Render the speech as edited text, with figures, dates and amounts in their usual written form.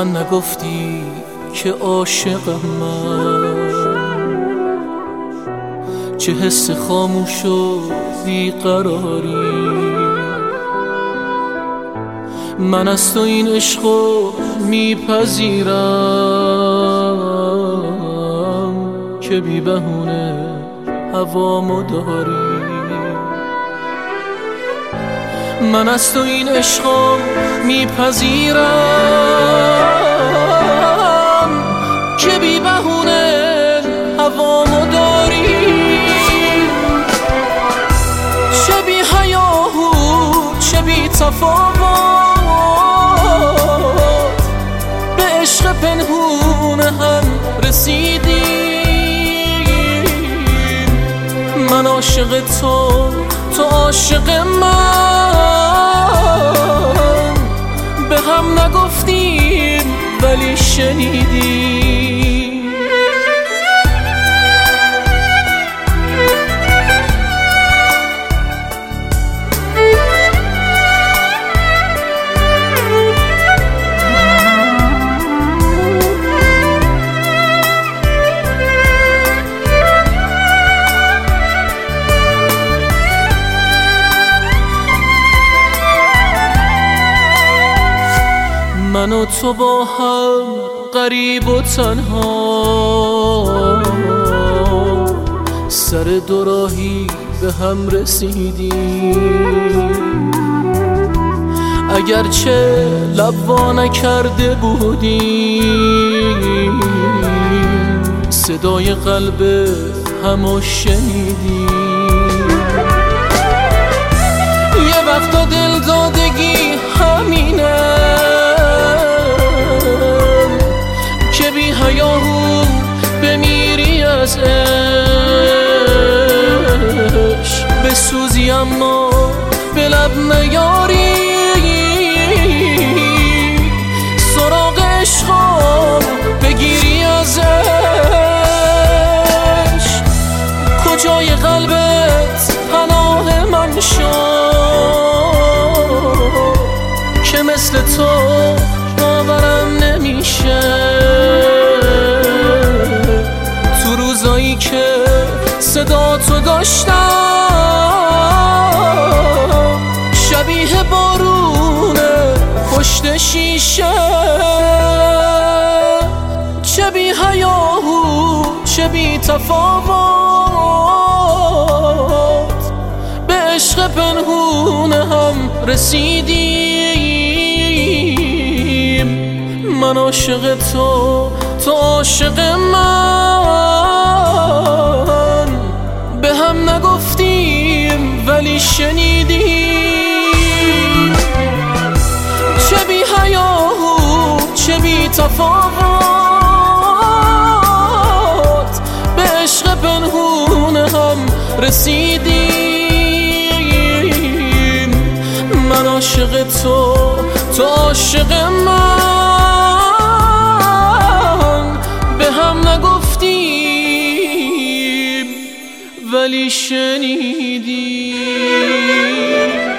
من نگفتی که عاشقم من، چه حس خاموش و بیقراری. من از تو این عشقو میپذیرم که بی بهونه هوامو داری. من از تو این عشقو میپذیرم که بی بهونه هوامو داری. چه بی حیاهو چه بی تفاوت، به عشق پنهون هم رسیدیم. من عاشق تو عاشق من، به هم نگفتیم ولی شنیدیم. من و تو با هم غریب و تنها، سر دو راهی به هم رسیدیم. اگرچه لب وا نکرده بودیم، صدای قلب همو شنیدیم. یه وقتا دل دادگی همینه که بی حیاهو بمیری از عشق، بسوزی اما به لب نیاری. سراغ عشقم بگیری ازش، کجای قلبت پناه من شد که مثل تو باورم نمیشه. تو روزایی که صدا تو داشتم، شبیه بارونه پشت شیشه. چه بی حیاهو چه بی تفاوت، به عشق پنهون هم رسیدیم. من عاشق تو عاشق من، به هم نگفتیم ولی شنیدیم. چه بی حیاهو چه بی تفاوت، به عشق پنهون هم رسیدیم. من عاشق تو عاشق من، به هم نگفتیم ولی شنیدیم.